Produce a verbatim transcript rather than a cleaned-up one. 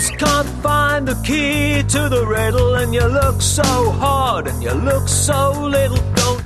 just can't find the key to the riddle, and you look so hard and you look so little. Don't